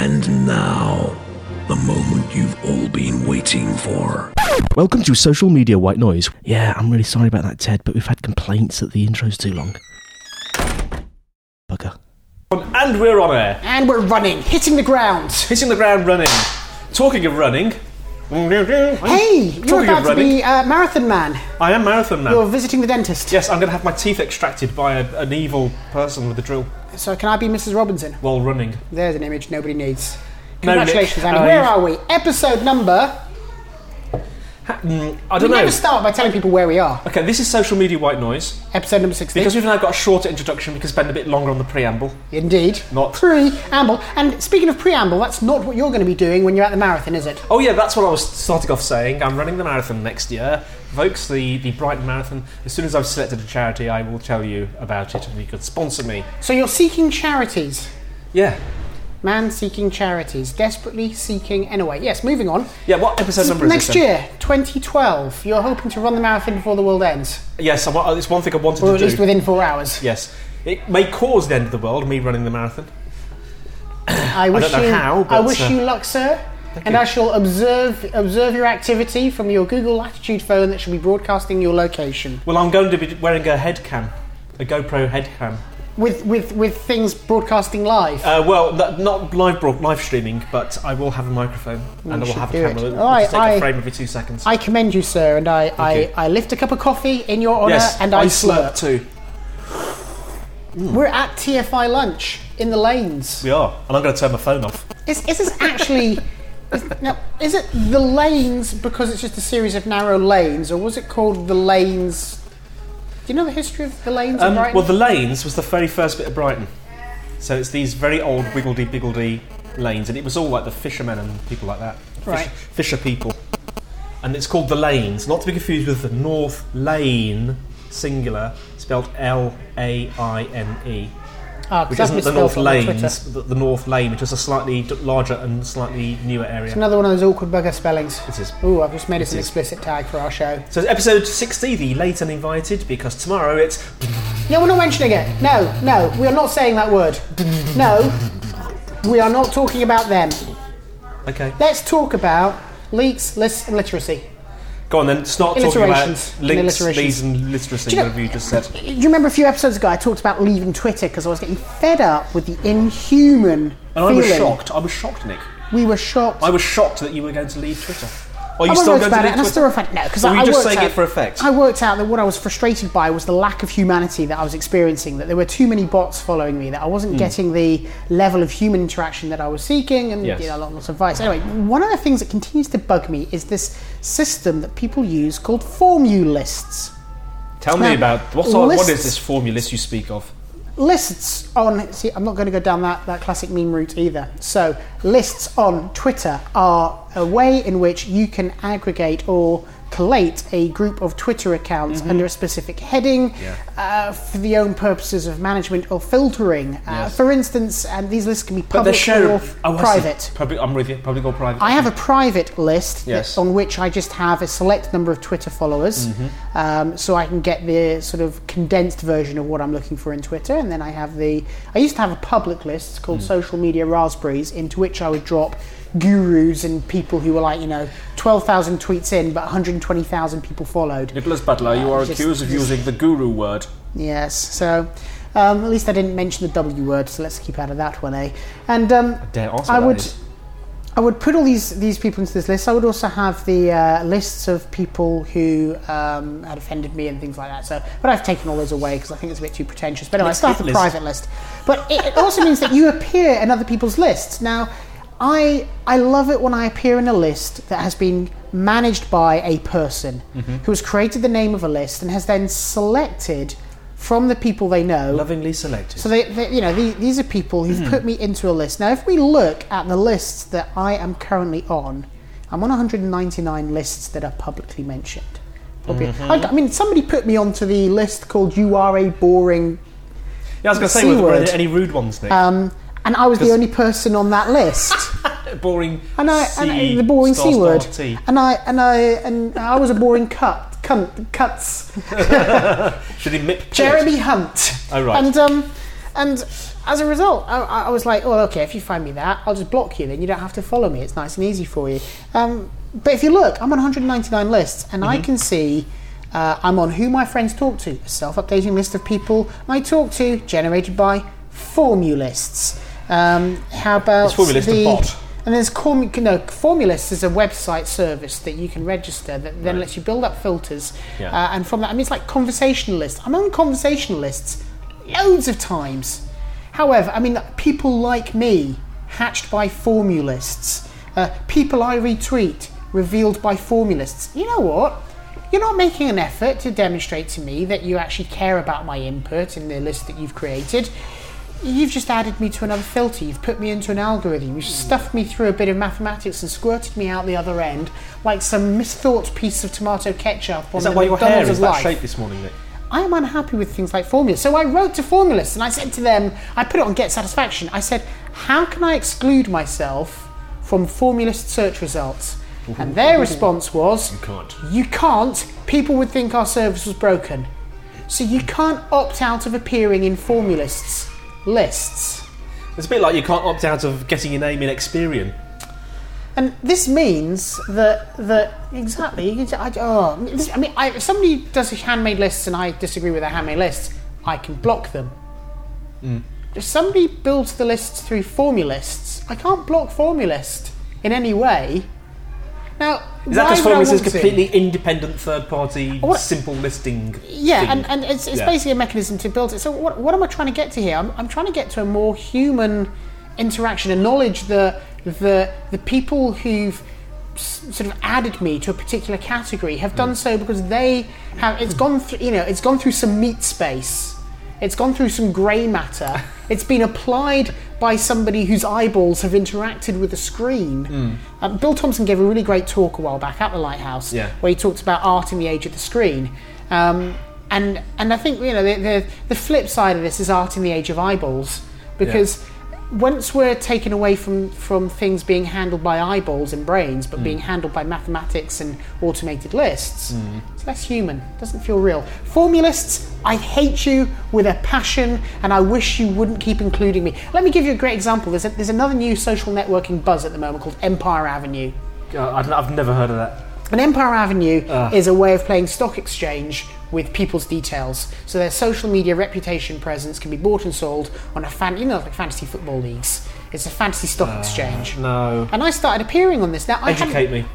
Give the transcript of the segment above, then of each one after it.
And now, the moment you've all been waiting for. Welcome to Social Media White Noise. Yeah, I'm really sorry about that, Ted, but we've had complaints that the intro's too long. Bugger. And we're on air. And we're running, hitting the ground. Hitting the ground running. Talking of running. Hey, you're about to be Marathon Man. I am Marathon Man. You're visiting the dentist. Yes, I'm going to have my teeth extracted by an evil person with a drill So can I be Mrs. Robinson? while running. There's an image nobody needs. No, Congratulations, Nick. Andy. Where are we? Episode number... I don't we know. never start by telling people where we are. Okay, this is Social Media White Noise. Episode number 16. Because we've now got a shorter introduction, we can spend a bit longer on the preamble. Indeed. Not. Preamble. And speaking of preamble, that's not what you're going to be doing when you're at the marathon, is it? Oh yeah, that's what I was starting off saying. I'm running the marathon next year. Folks, the Brighton Marathon. As soon as I've selected a charity, I will tell you about it and you could sponsor me. So you're seeking charities. Yeah. Man seeking charities. Desperately seeking... Anyway, yes, moving on. Yeah, what episode number is this? Next year, 2012, you're hoping to run the marathon before the world ends. Yes, it's one thing I wanted to do. Or at least within 4 hours. Yes. It may cause the end of the world, me running the marathon. I don't know how, but... I wish you luck, sir. And you. I shall observe your activity from your Google Latitude phone that shall be broadcasting your location. Well, I'm going to be wearing a head cam. A GoPro head cam. With things broadcasting live? Not live streaming, but I will have a microphone and I will have a camera that will take a frame every 2 seconds. I commend you, sir, and I lift a cup of coffee in your honour and I slurp too. We're at TFI lunch in the lanes. We are, and I'm going to turn my phone off. Is this actually... is it the lanes because it's just a series of narrow lanes, or was it called the lanes... Do you know the history of the lanes in Brighton? Well, the lanes was the very first bit of Brighton. So it's these very old wiggledy-biggledy lanes, and it was all like the fishermen and people like that. Right. Fisher people. And it's called the lanes, not to be confused with the North Lane, singular, spelled L-A-I-N-E. Which isn't the North Lanes, the North Lane, which is a slightly larger and slightly newer area. It's another one of those awkward bugger spellings. It is. Ooh, I've just made it an explicit tag for our show. So it's episode 60, the late and invited, because tomorrow it's... Yeah, we're not mentioning it. No, we are not saying that word. No, we are not talking about them. Okay. Let's talk about leaks, lists and literacy. Go on then, start talking about links, leads and literacy, whatever you just said. Do you remember a few episodes ago I talked about leaving Twitter because I was getting fed up with the inhuman And feeling. I was shocked, Nick. We were shocked. I was shocked that you were going to leave Twitter. Are you I still wrote going about to it, leave and I Twitter? still reflect no, because Or were I you just worked saying out, it for effect? I worked out that what I was frustrated by was the lack of humanity that I was experiencing, that there were too many bots following me, that I wasn't getting the level of human interaction that I was seeking, and lots of advice. Anyway, one of the things that continues to bug me is this system that people use called Formulists. Tell me about what is this Formulist you speak of? Lists on... See, I'm not going to go down that classic meme route either. So, lists on Twitter are a way in which you can aggregate or collate a group of Twitter accounts under a specific heading for the own purposes of management or filtering. For instance, and these lists can be public or private. I'm with you. Public or private. I have a private list on which I just have a select number of Twitter followers, so I can get the sort of condensed version of what I'm looking for in Twitter. And then I have I used to have a public list called Social Media Raspberries, into which I would drop gurus and people who were like, 12,000 tweets in, but 120,000 people followed. Nicholas Butler, you are accused of using the guru word. Yes, so at least I didn't mention the W word, so let's keep out of that one, eh? And I would put all these people into this list. I would also have the lists of people who had offended me and things like that. So, but I've taken all those away because I think it's a bit too pretentious. But anyway, I start the private list. But it also means that you appear in other people's lists. Now, I love it when I appear in a list that has been managed by a person who has created the name of a list and has then selected from the people they know. Lovingly selected. So these are people who've put me into a list. Now, if we look at the lists that I am currently on, I'm on 199 lists that are publicly mentioned. I mean, somebody put me onto the list called "You Are a Boring." Yeah, I was going to say, were there any rude ones, Nick? And I was the only person on that list. Boring. And the boring C word. And I was a boring cuts. Should he mip? Jeremy Hunt. Oh right. And And as a result, I was like, oh, okay, if you find me that, I'll just block you, then you don't have to follow me. It's nice and easy for you. But if you look, I'm on 199 lists, and I can see I'm on Who My Friends Talk To, a self-updating list of people I talk to, generated by Formulists. How about it's Formulist a bot? And there's Formulist is a website service that you can register that then lets you build up filters. Yeah. And from that, I mean, it's like conversationalists. I'm on conversationalists loads of times. However, I mean, people like me, hatched by Formulists. People I retweet, revealed by Formulists. You know what? You're not making an effort to demonstrate to me that you actually care about my input in the list that you've created. You've just added me to another filter. You've put me into an algorithm. You've stuffed me through a bit of mathematics and squirted me out the other end like some misthought piece of tomato ketchup on the McDonald's of life. Is that why your hair is that shape this morning, Nick? I am unhappy with things like formulas. So I wrote to Formulists and I said to them, I put it on Get Satisfaction. I said, how can I exclude myself from Formulist search results? And their response was, You can't. People would think our service was broken. So you can't opt out of appearing in Formulists lists. It's a bit like you can't opt out of getting your name in Experian. And this means that exactly. If somebody does handmade lists and I disagree with their handmade lists, I can block them. If somebody builds the lists through Formulists, I can't block Formulist in any way. Now, is that because Formulist is completely independent, third-party, simple listing? Yeah, thing? and it's basically a mechanism to build it. So what am I trying to get to here? I'm trying to get to a more human interaction, a knowledge that the people who've sort of added me to a particular category have done so because they have. It's gone through. It's gone through some meat space. It's gone through some grey matter. It's been applied by somebody whose eyeballs have interacted with the screen. Bill Thompson gave a really great talk a while back at the Lighthouse, where he talked about art in the age of the screen. And I think the flip side of this is art in the age of eyeballs, because once we're taken away from things being handled by eyeballs and brains, but being handled by mathematics and automated lists, it's less human. It doesn't feel real. Formulists, I hate you with a passion, and I wish you wouldn't keep including me. Let me give you a great example. There's another new social networking buzz at the moment called Empire Avenue. I've never heard of that. And Empire Avenue is a way of playing stock exchange with people's details. So their social media reputation presence can be bought and sold on like fantasy football leagues. It's a fantasy stock exchange. No. And I started appearing on this. Now, Educate me.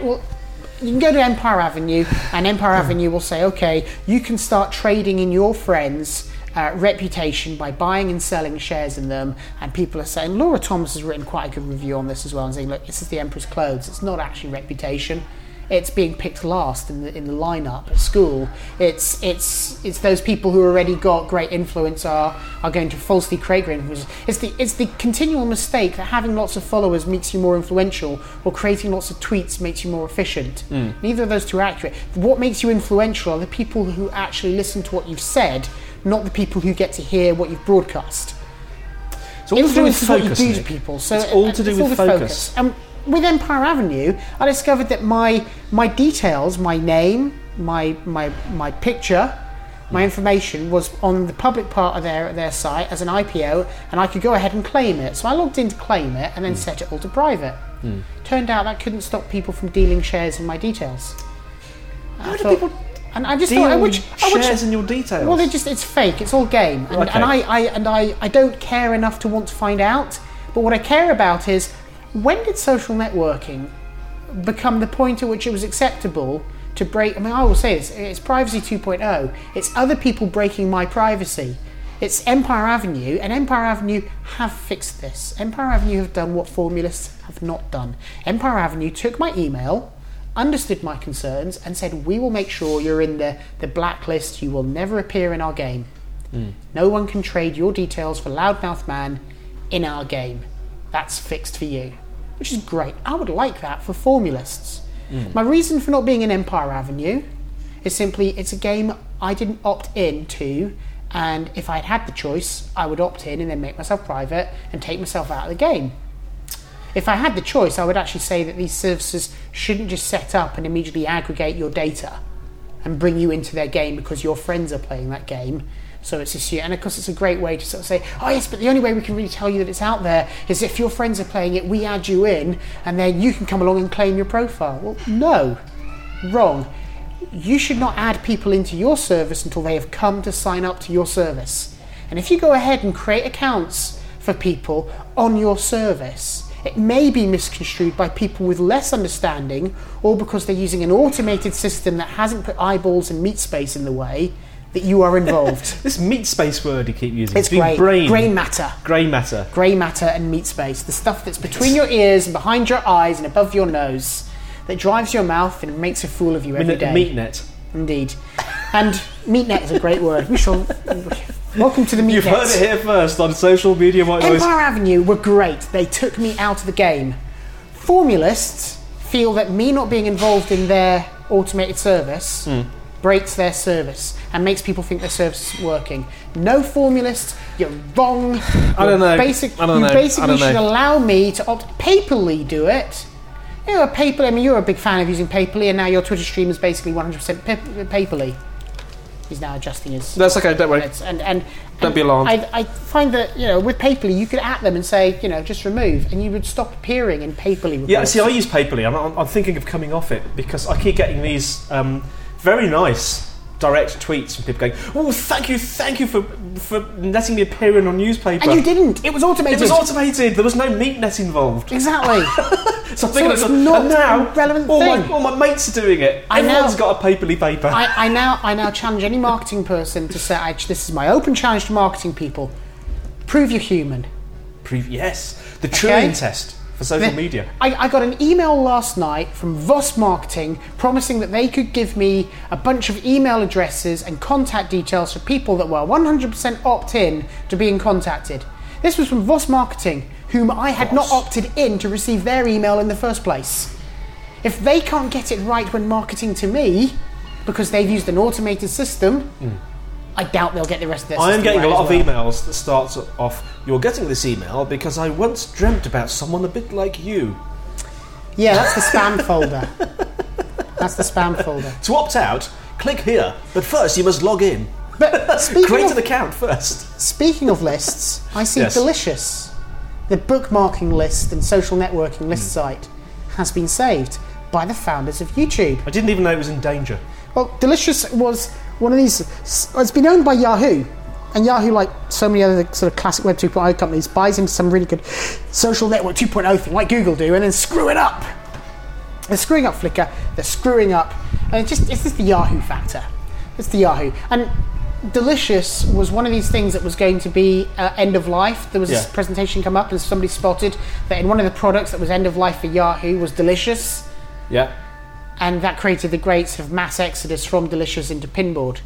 You can go to Empire Avenue, and Empire Avenue will say, okay, you can start trading in your friends' reputation by buying and selling shares in them. And people are saying, Laura Thomas has written quite a good review on this as well, and saying, look, this is the Emperor's clothes. It's not actually reputation. It's being picked last in the lineup at school. It's those people who already got great influence are going to falsely create great influence. It's the continual mistake that having lots of followers makes you more influential, or creating lots of tweets makes you more efficient. Neither of those two are accurate. What makes you influential are the people who actually listen to what you've said, not the people who get to hear what you've broadcast. It's all to do with focus. What you do to people. So it's all to do with focus. With Empire Avenue, I discovered that my details, my name, my picture, my information was on the public part of their site as an IPO, and I could go ahead and claim it. So I logged in to claim it and then set it all to private. Turned out that couldn't stop people from dealing shares in my details. How do people shares in your details? Well, it's fake. It's all game, and I don't care enough to want to find out. But what I care about is, when did social networking become the point at which it was acceptable to break? I mean, I will say this, it's privacy 2.0. It's other people breaking my privacy. It's Empire Avenue, and Empire Avenue have fixed this. Empire Avenue have done what Formulists have not done. Empire Avenue took my email, understood my concerns, and said, we will make sure you're in the blacklist. You will never appear in our game. No one can trade your details for Loudmouth Man in our game. That's fixed for you, which is great. I would like that for Formulists. My reason for not being in Empire Avenue is simply it's a game I didn't opt in to, and if I'd had the choice, I would opt in and then make myself private and take myself out of the game. If I had the choice, I would actually say that these services shouldn't just set up and immediately aggregate your data and bring you into their game because your friends are playing that game, So it's this year, and of course it's a great way to sort of say, oh yes, but the only way we can really tell you that it's out there is if your friends are playing it, we add you in, and then you can come along and claim your profile. Well, no, wrong. You should not add people into your service until they have come to sign up to your service. And if you go ahead and create accounts for people on your service, it may be misconstrued by people with less understanding, or because they're using an automated system that hasn't put eyeballs and meat space in the way, that you are involved. This meat space word you keep using. It's grey. Grey matter. Grey matter. Grey matter and meat space. The stuff that's between your ears and behind your eyes and above your nose, that drives your mouth and makes a fool of you every day. Meat net. Indeed. And meat net is a great word. We shall... Welcome to the meat net. You've heard it here first on Social Media White Noise. Empire Avenue were great. They took me out of the game. Formulists feel that me not being involved in their automated service breaks their service and makes people think their service is working. No formulists, you're wrong. I don't know. You basically should allow me to paperly do it. You know, Paperly, I mean, you're a big fan of using Paperly, and now your Twitter stream is basically 100% Paperly. He's now adjusting his... That's okay, don't worry. And don't be alarmed. I find that, you know, with Paperly, you could at them and say, you know, just remove, and you would stop appearing in Paperly reports. Yeah, see, I use Paperly. I'm thinking of coming off it, because I keep getting these very nice direct tweets from people going, oh, thank you for letting me appear in a newspaper. And you didn't. It was automated. There was no meat net involved. Exactly. So I'm thinking it's not a relevant thing. All my mates are doing it. Everyone's got a Paperly paper. I now challenge any marketing person to say, this is my open challenge to marketing people. Prove you're human. Yes. The Turing test for social media. I got an email last night from Voss Marketing promising that they could give me a bunch of email addresses and contact details for people that were 100% opt-in to being contacted. This was from Voss Marketing, whom I had not opted in to receive their email in the first place. If they can't get it right when marketing to me, because they've used an automated system, I doubt they'll get the rest of their system. I am getting right a lot of well. emails that starts off, you're getting this email because I once dreamt about someone a bit like you. Yeah, that's the spam folder. That's the spam folder. To opt out, click here, but first you must log in. But create an account first. Speaking of lists, I see Delicious, the bookmarking list and social networking list site, has been saved by the founders of YouTube. I didn't even know it was in danger. Well, Delicious was one of these... It's been owned by Yahoo, and Yahoo, like so many other sort of classic Web 2.0 companies, buys into some really good social network 2.0 thing, like Google do, and then screw it up. They're screwing up Flickr, they're screwing up... And it's just the Yahoo factor. It's the Yahoo. And Delicious was one of these things that was going to be end of life. There was this presentation come up and somebody spotted that in one of the products that was end of life for Yahoo was Delicious. Yeah. And that created the great sort of mass exodus from Delicious into Pinboard.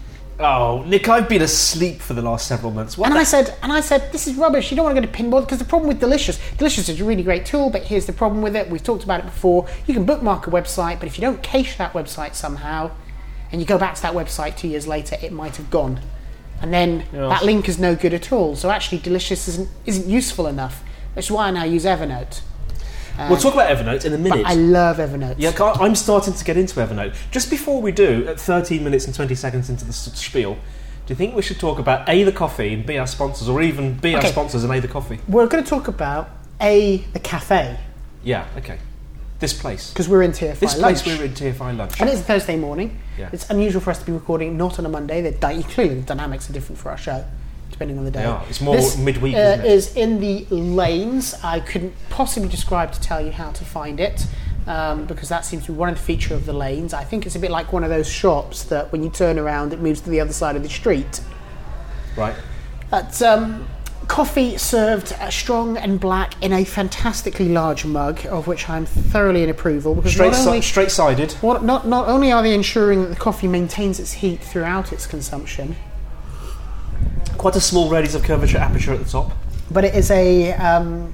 Oh, Nick, I've been asleep for the last several months. I said, this is rubbish. You don't want to go to Pinboard because the problem with Delicious is a really great tool, but here's the problem with it. We've talked about it before. You can bookmark a website, but if you don't cache that website somehow, and you go back to that website 2 years later, it might have gone. And then that link is no good at all. So actually, Delicious isn't useful enough. Which is why I now use Evernote. We'll talk about Evernote in a minute. But I love Evernote. Yeah, I'm starting to get into Evernote. Just before we do, at 13 minutes and 20 seconds into the spiel, do you think we should talk about A, the coffee, and B, our sponsors, or even B, our sponsors and A, the coffee? We're going to talk about A, the cafe. Yeah, okay. This place. Because we're in TFI lunch. We're in TFI lunch. And it's a Thursday morning. Yeah. It's unusual for us to be recording not on a Monday. Clearly the dynamics are different for our show, depending on the day. They are. It's more midweek, isn't it? Is in the lanes. I couldn't possibly describe to tell you how to find it, because that seems to be one of the features of the lanes. I think it's a bit like one of those shops that when you turn around, it moves to the other side of the street. Right. Coffee served strong and black in a fantastically large mug, of which I'm thoroughly in approval. Because straight-sided. Not only are they ensuring that the coffee maintains its heat throughout its consumption, quite a small radius of curvature aperture at the top, but it is a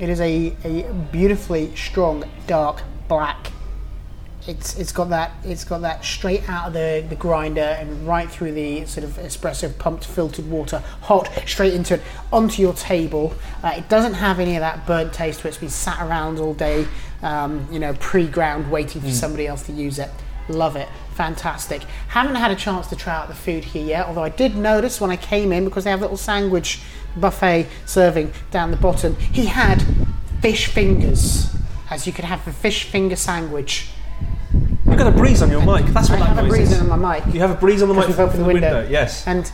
beautifully strong dark black. It's got that straight out of the grinder and right through the sort of espresso pumped filtered water, hot straight into it onto your table. It doesn't have any of that burnt taste where it's been sat around all day, pre-ground waiting for somebody else to use it. Love it. fantastic. Haven't had a chance to try out the food here yet, although I did notice when I came in, because they have a little sandwich buffet serving down the bottom, he had fish fingers, as you could have a fish finger sandwich. You've got a breeze on your mic. That's what that noise is. I have a breeze on my mic. You have a breeze on the mic from the window. Yes. And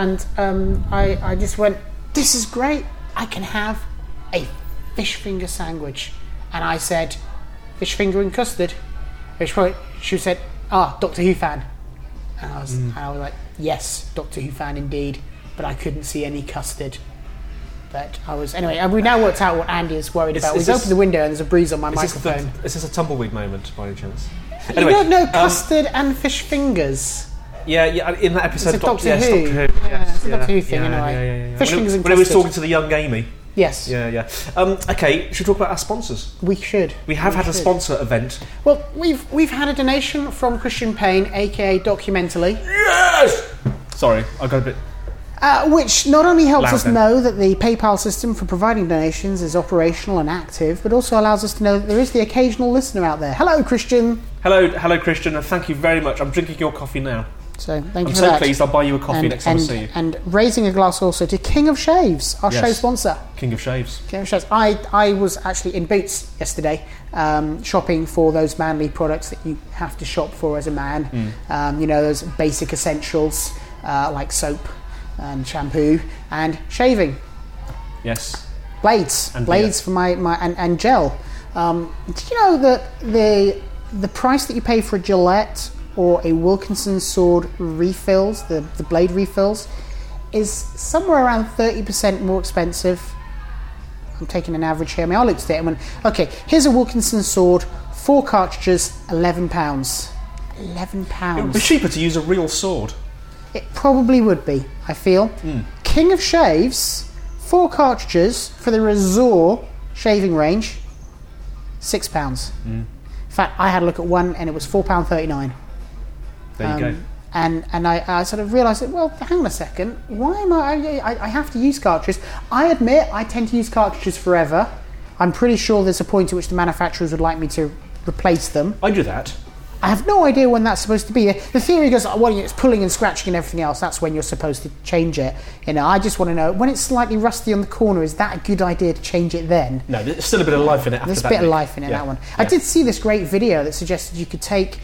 I just went, this is great. I can have a fish finger sandwich. And I said, fish finger and custard. She said, Doctor Who fan. And I was like, yes, Doctor Who fan indeed. But I couldn't see any custard. But I was... Anyway, we now worked out what Andy is worried about. We've opened the window and there's a breeze on my microphone. Is this a tumbleweed moment, by any chance? Anyway, you don't know custard and fish fingers. Yeah, in that episode, it's Doctor Who. It's a Doctor Who thing, anyway. Fish fingers and custard. When he was talking to the young Amy. Yes. Yeah. Okay, should we talk about our sponsors? We should. We have had a sponsor event. Well, we've had a donation from Christian Payne, aka Documentally. Yes! Sorry, I got a bit... which not only helps us know that the PayPal system for providing donations is operational and active, but also allows us to know that there is the occasional listener out there. Hello, Christian. Hello, Christian, and thank you very much. I'm drinking your coffee now. So thank you for that. I'm so pleased. I'll buy you a coffee next time I see you. And raising a glass also to King of Shaves, our show sponsor. King of Shaves. I was actually in Boots yesterday, shopping for those manly products that you have to shop for as a man. Those basic essentials like soap and shampoo and shaving. Yes. Blades for my and gel. Did you know that the price that you pay for a Gillette or a Wilkinson sword refills, the blade refills, is somewhere around 30% more expensive? I'm taking an average here. I looked at it and went, okay, here's a Wilkinson sword, 4 cartridges, £11. £11. It would be cheaper to use a real sword. It probably would be, I feel. King of Shaves, 4 cartridges for the Razor shaving range, £6. In fact, I had a look at one and it was £4.39. There you go. And I sort of realised that, well, hang on a second, why am I have to use cartridges. I admit I tend to use cartridges forever. I'm pretty sure there's a point at which the manufacturers would like me to replace them. I do that. I have no idea when that's supposed to be. The theory goes, well, it's pulling and scratching and everything else. That's when you're supposed to change it. I just want to know, when it's slightly rusty on the corner, is that a good idea to change it then? No, there's still a bit of life in it after that. There's a bit of life in it, that one. Yeah. I did see this great video that suggested you could take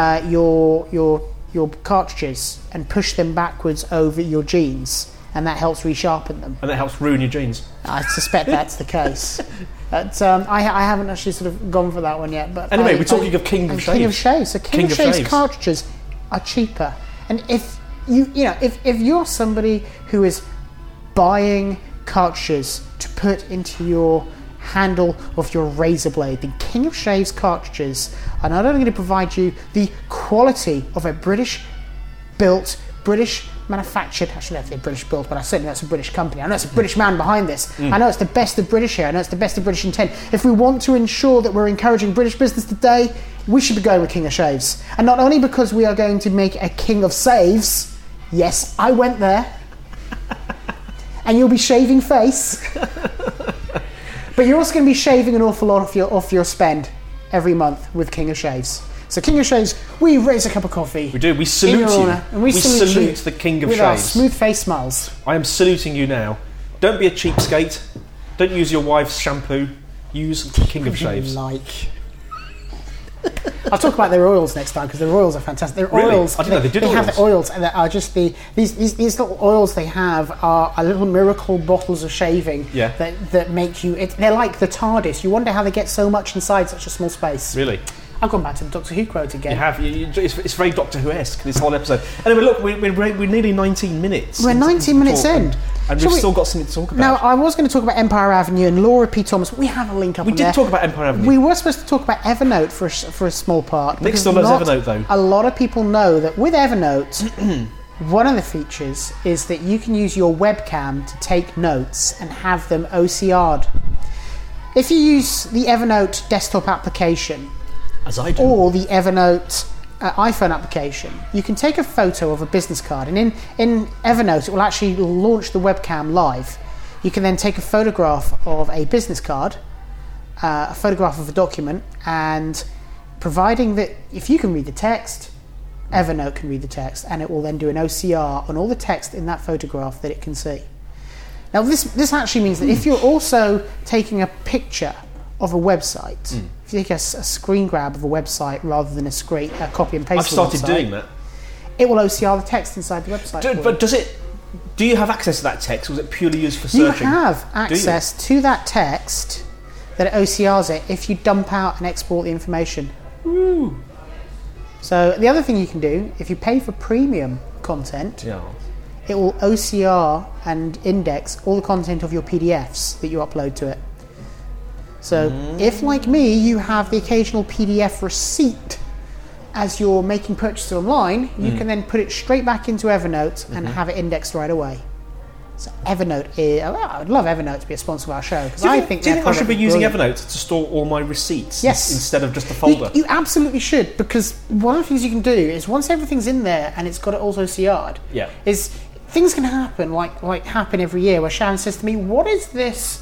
your cartridges and push them backwards over your jeans, and that helps resharpen them. And that helps ruin your jeans. I suspect that's the case. But I haven't actually sort of gone for that one yet. But anyway, we're talking of King of Shaves. King of Shaves. So King of Shaves cartridges are cheaper. And if if you're somebody who is buying cartridges to put into your handle of your razor blade, the King of Shaves cartridges are not only going to provide you the quality of a British-built, British manufactured, actually I don't know if they're British built, but I certainly know it's a British company. I know it's a British man behind this. I know it's the best of British here. I know it's the best of British intent. If we want to ensure that we're encouraging British business today, we should be going with King of Shaves. And not only because we are going to make a King of Saves, yes, I went there, and you'll be shaving face, but you're also going to be shaving an awful lot off your spend every month with King of Shaves. So King of Shaves, we raise a cup of coffee. We do. We salute you. Honor, and we salute the King of with Shaves. Our smooth face smiles. I am saluting you now. Don't be a cheapskate. Don't use your wife's shampoo. Use King of Shaves. I'll talk about their oils next time because their oils are fantastic. Their oils. I didn't know they did oils. They have the oils and that are just these little oils they have are little miracle bottles of shaving that make you. They're like the TARDIS. You wonder how they get so much inside such a small space. Really. I've gone back to the Doctor Who quote again. You have. It's very Doctor Who-esque, this whole episode. Anyway, look, we're nearly 19 minutes. We're 19 minutes in. And we've still got something to talk about. Now, I was going to talk about Empire Avenue and Laura P. Thomas. We have a link up on there. We did talk about Empire Avenue. We were supposed to talk about Evernote for a small part. Nick still loves Evernote, though. A lot of people know that with Evernote, one of the features is that you can use your webcam to take notes and have them OCR'd. If you use the Evernote desktop application, as I do, or the Evernote iPhone application, you can take a photo of a business card, and in Evernote it will actually launch the webcam live. You can then take a photograph of a business card, a photograph of a document, and providing that if you can read the text, Evernote can read the text, and it will then do an OCR on all the text in that photograph that it can see. Now, this actually means that if you're also taking a picture of a website, if you take a screen grab of a website rather than a copy and paste, I've started doing that. It will OCR the text inside the website. But do you have access to that text, or is it purely used for searching? You have access to that text that it OCRs it if you dump out and export the information. Ooh. So the other thing you can do, if you pay for premium content, it will OCR and index all the content of your PDFs that you upload to it. So if, like me, you have the occasional PDF receipt as you're making purchases online, you can then put it straight back into Evernote and have it indexed right away. So Evernote I would love Evernote to be a sponsor of our show, because I think do you think I should be using brilliant. Evernote to store all my receipts instead of just a folder? You absolutely should, because one of the things you can do is once everything's in there and it's got it also OCR'd, is things can happen like happen every year where Sharon says to me, what is this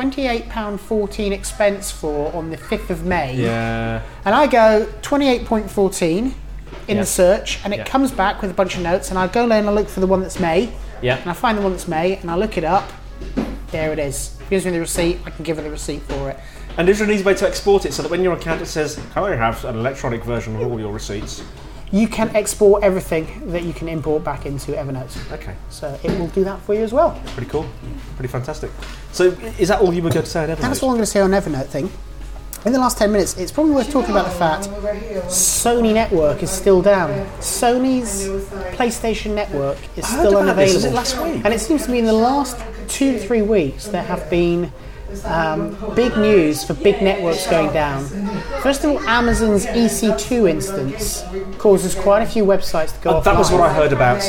£28.14 expense for on the 5th of May? Yeah. And I go 28.14 in the search, and it comes back with a bunch of notes, and I go and I look for the one that's May. Yeah. And I find the one that's May, and I look it up. There it is. It gives me the receipt. I can give her the receipt for it. And is there an easy way to export it so that when your accountant says, "Can I have an electronic version of all your receipts?" You can export everything that you can import back into Evernote. Okay. So it will do that for you as well. Pretty cool. Pretty fantastic. So is that all you were going to say on Evernote? That's all I'm going to say on Evernote thing. In the last 10 minutes, it's probably worth talking about the fact Sony Network is still down. Sony's PlayStation Network is still unavailable. Was it last week? And it seems to me in the last 2 to 3 weeks there have been big news for big networks going down. First of all, Amazon's EC2 instance causes quite a few websites to go offline. That was what I heard about.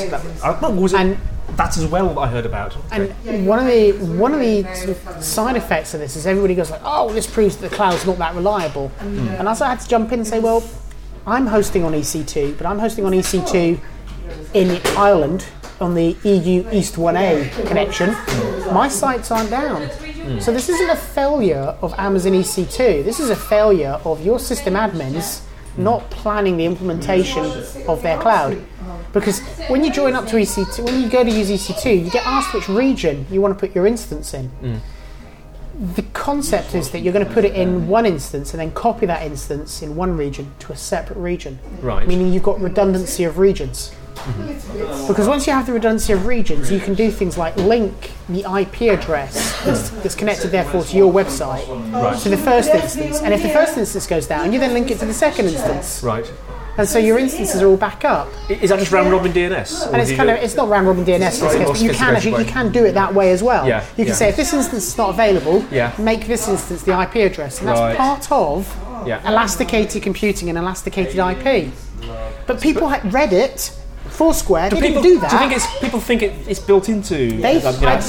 That's as well what I heard about. Okay. And one of the sort of side effects of this is everybody goes like, oh, this proves that the cloud's not that reliable. And I had to jump in and say, well, I'm hosting on EC2, but I'm hosting on EC2 in Ireland on the EU East 1A connection. My sites aren't down. So this isn't a failure of Amazon EC2. This is a failure of your system admins not planning the implementation of their cloud. Because when you join up to EC2, when you go to use EC2, you get asked which region you want to put your instance in. The concept is that you're going to put it in one instance and then copy that instance in one region to a separate region. Right. Meaning you've got redundancy of regions. Because once you have the redundancy of regions, you can do things like link the IP address that's connected therefore to your website to the first instance. And if the first instance goes down, you then link it to the second instance. Right. And so your instances are all back up. Is that just round robin DNS? And it's not round robin DNS in this case, but you can do it that way as well. Yeah, you can say if this instance is not available, make this instance the IP address. And that's part of elasticated computing and elasticated IP. But people like Reddit, Foursquare, they didn't do that. Do you think people think it's built into I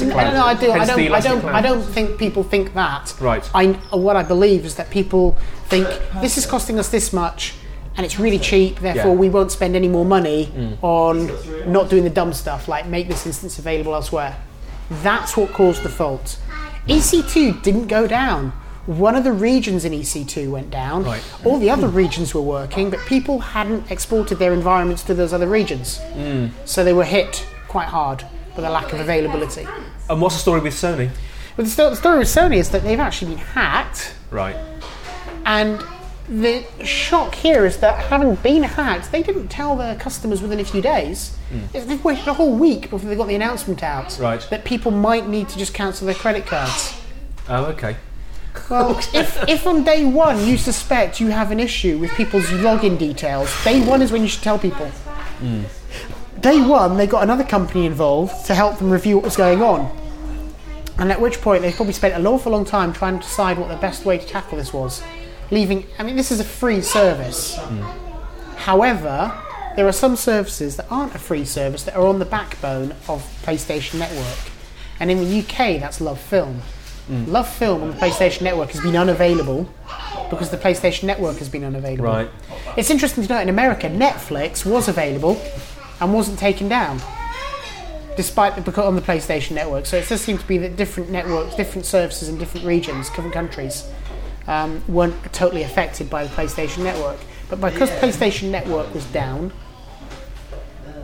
don't think people think that. Right. What I believe is that people think this is costing us this much and it's really cheap, therefore we won't spend any more money on not doing the dumb stuff like make this instance available elsewhere. That's what caused the fault. EC2 didn't go down. One of the regions in EC2 went down. Right. All the other regions were working, but people hadn't exported their environments to those other regions. So they were hit quite hard with a lack of availability. And what's the story with Sony? Well, the story with Sony is that they've actually been hacked. Right. And the shock here is that having been hacked, they didn't tell their customers within a few days. They've waited a whole week before they got the announcement out that people might need to just cancel their credit cards. Oh, okay. Well, if on day one you suspect you have an issue with people's login details, day one is when you should tell people. Day one, they got another company involved to help them review what was going on. And at which point, they probably spent an awful long time trying to decide what the best way to tackle this was. This is a free service. However, there are some services that aren't a free service that are on the backbone of PlayStation Network. And in the UK, that's LoveFilm. LoveFilm on the PlayStation Network has been unavailable because the PlayStation Network has been unavailable. Right. It's interesting to note in America, Netflix was available and wasn't taken down, despite on the PlayStation Network. So it does seem to be that different networks, different services in different regions, different countries, weren't totally affected by the PlayStation Network. But because PlayStation Network was down,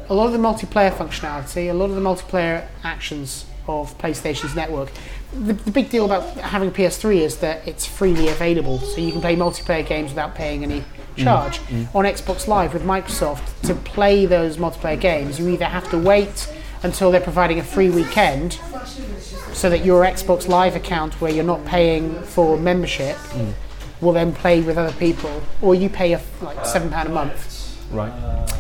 a lot of the multiplayer functionality, a lot of the multiplayer actions of PlayStation's network. The big deal about having PS3 is that it's freely available, so you can play multiplayer games without paying any charge. On Xbox Live with Microsoft, to play those multiplayer games, you either have to wait until they're providing a free weekend, so that your Xbox Live account, where you're not paying for membership, will then play with other people, or you pay like £7 a month. Right.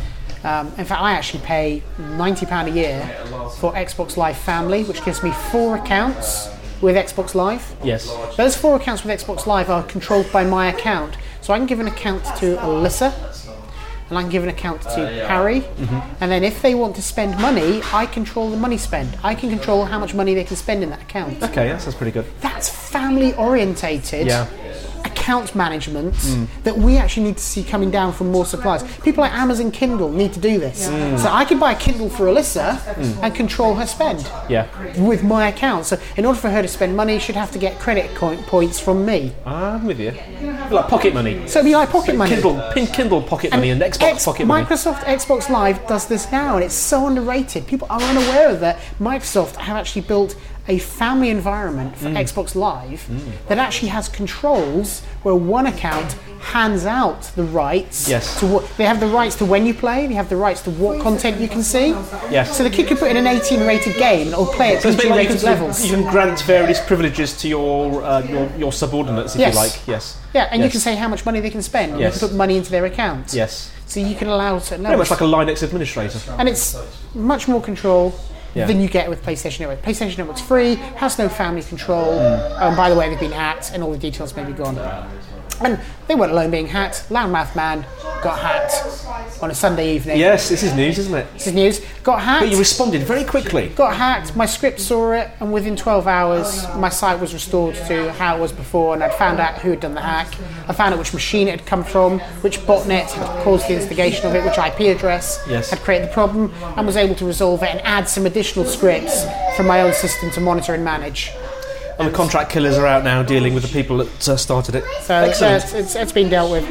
In fact, I actually pay £90 a year for Xbox Live Family, which gives me 4 accounts with Xbox Live. Yes. Those 4 accounts with Xbox Live are controlled by my account. So I can give an account to Alyssa, and I can give an account to Harry, and then if they want to spend money, I control the money spend. I can control how much money they can spend in that account. Okay, that sounds pretty good. That's family-orientated account management that we actually need to see coming down from more suppliers. People like Amazon Kindle need to do this. So I can buy a Kindle for Alyssa and control her spend with my account. So in order for her to spend money, she'd have to get credit points from me. I'm with you. Like pocket money. So it'd be like pocket money. Kindle pocket money and Xbox pocket money. Microsoft Xbox Live does this now, and it's so underrated. People are unaware of that. Microsoft have actually built a family environment for Xbox Live that actually has controls where one account hands out the rights to what they have, the rights to when you play, they have the rights to what content you can see. Yes. So the kid could put in an 18 rated game or play at PG rated levels. You can grant various privileges to your subordinates, if you like. Yes. Yeah, and you can say how much money they can spend. And you can put money into their account. Yes. So you can allow certain levels. Very much like a Linux administrator. And it's much more control than you get with PlayStation Network. PlayStation Network's free, has no family control. By the way, they've been hacked, and all the details may be gone. And they weren't alone being hacked. Loudmouth Man got hacked on a Sunday evening. Yes, this is news, isn't it? This is news. Got hacked. But you responded very quickly. Got hacked. My script saw it, and within 12 hours, my site was restored to how it was before, and I'd found out who had done the hack. I found out which machine it had come from, which botnet had caused the instigation of it, which IP address had created the problem, and was able to resolve it and add some additional scripts from my own system to monitor and manage. And the contract killers are out now dealing with the people that started it. So excellent. It's been dealt with.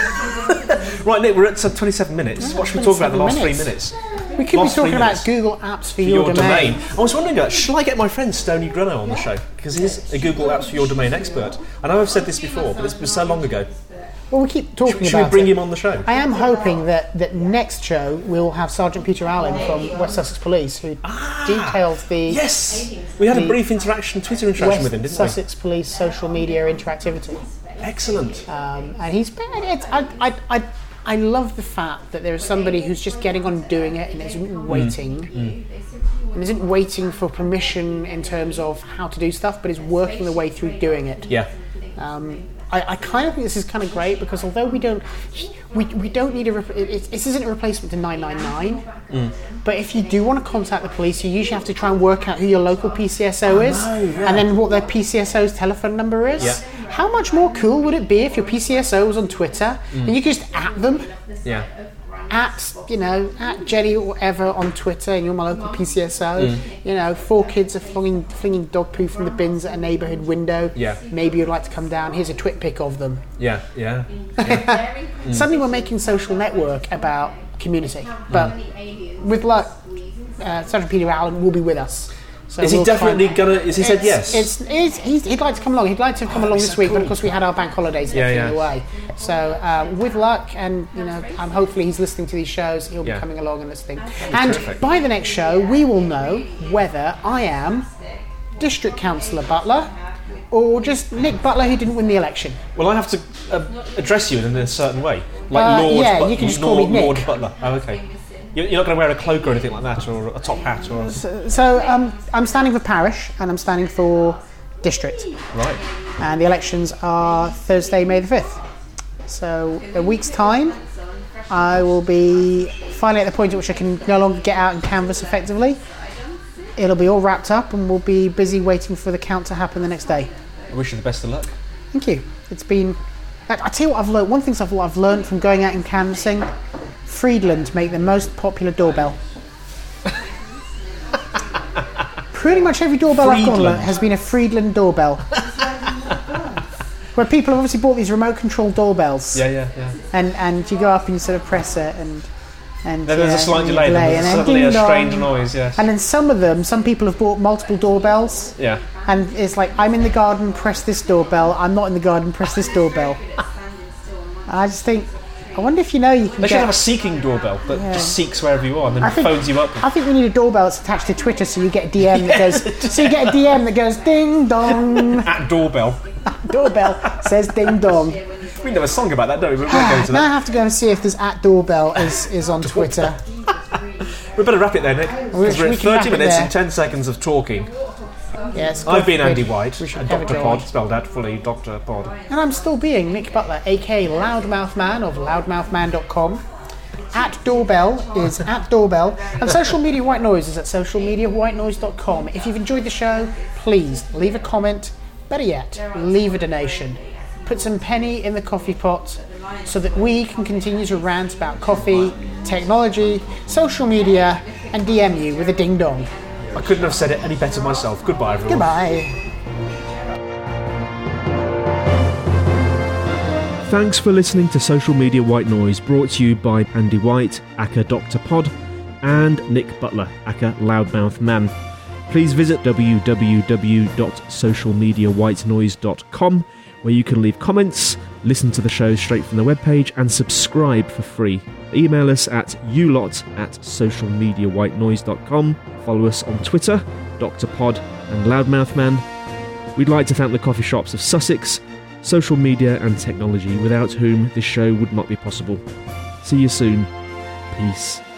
Right, Nick, we're at 27 minutes. What should we talk about in the last 3 minutes? We could be talking about Google Apps for your domain. I was wondering, shall I get my friend Stoney Grunow on the show? Because he's a Google Apps for your domain expert. I know I've said this before, but it's been so long ago. Well, we keep talking about it. Should we bring him on the show? I am hoping that next show we'll have Sergeant Peter Allen from West Sussex Police, who details the... Yes! We had a brief Twitter interaction with him, didn't we? West Sussex Police social media interactivity. Excellent. And he's... I love the fact that there is somebody who's just getting on doing it and isn't waiting. And isn't waiting for permission in terms of how to do stuff, but is working their way through doing it. Yeah. I kind of think this is kind of great because although we don't need this isn't a replacement to 999, but if you do want to contact the police, you usually have to try and work out who your local PCSO is, and then what their PCSO's telephone number is. Yeah. How much more cool would it be if your PCSO was on Twitter and you could just @ them? Yeah. At Jenny or whatever on Twitter, and you're my local PCSO. 4 kids are flinging dog poo from the bins at a neighbourhood window. Yeah. Maybe you'd like to come down. Here's a twit pic of them. Yeah. Suddenly we're making social network about community. But with luck, Sergeant Peter Allen will be with us. So is he definitely gonna? Has he said yes? He'd like to come along. He'd like to come along this week, but of course we had our bank holidays and everything away. So with luck, and hopefully he's listening to these shows. He'll be coming along and listening. And terrific. By the next show, we will know whether I am District Councillor Butler or just Nick Butler who didn't win the election. Well, I have to address you in a certain way, like Lord. You can just call me Nick. Lord Butler. Oh, okay. You're not going to wear a cloak or anything like that, or a top hat, or... So I'm standing for parish, and I'm standing for district. Right. And the elections are Thursday, May the 5th. So a week's time, I will be finally at the point at which I can no longer get out and canvass effectively. It'll be all wrapped up, and we'll be busy waiting for the count to happen the next day. I wish you the best of luck. Thank you. It's been... I tell you what I've learned. One thing I've learned from going out and canvassing... Friedland make the most popular doorbell. Pretty much every doorbell I've gone on has been a Friedland doorbell. Where people have obviously bought these remote control doorbells. Yeah. And you go up and you sort of press it and And then there's a slight delay, and then suddenly a strange noise, yes. And then some people have bought multiple doorbells. Yeah. And it's like, I'm in the garden, press this doorbell. I'm not in the garden, press this doorbell. I just think, I wonder if you can They should have a seeking doorbell that just seeks wherever you are and then phones you up. I think we need a doorbell that's attached to Twitter so you get a DM that goes, ding dong. At doorbell. Doorbell says ding dong. We can have a song about that, don't we? Now I have to go and see if this at doorbell is on Twitter. We better wrap it there, Nick. Because we're at 30 minutes and 10 seconds of talking. Yes, I've been Andy White, and Dr. Pod, spelled out fully, Dr. Pod. And I'm still being Nick Butler, aka Loudmouth Man of loudmouthman.com. At Doorbell is at Doorbell. And Social Media White Noise is at socialmediawhitenoise.com. If you've enjoyed the show, please leave a comment. Better yet, leave a donation. Put some penny in the coffee pot so that we can continue to rant about coffee, technology, social media, and DM you with a ding dong. I couldn't have said it any better myself. Goodbye, everyone. Goodbye. Thanks for listening to Social Media White Noise, brought to you by Andy White, aka Dr. Pod, and Nick Butler, aka Loudmouth Man. Please visit www.socialmediawhitenoise.com, where you can leave comments, listen to the show straight from the webpage, and subscribe for free. Email us at ulot@socialmediawhitenoise.com. Follow us on Twitter, Dr. Pod and Loudmouth Man. We'd like to thank the coffee shops of Sussex, social media and technology, without whom this show would not be possible. See you soon. Peace.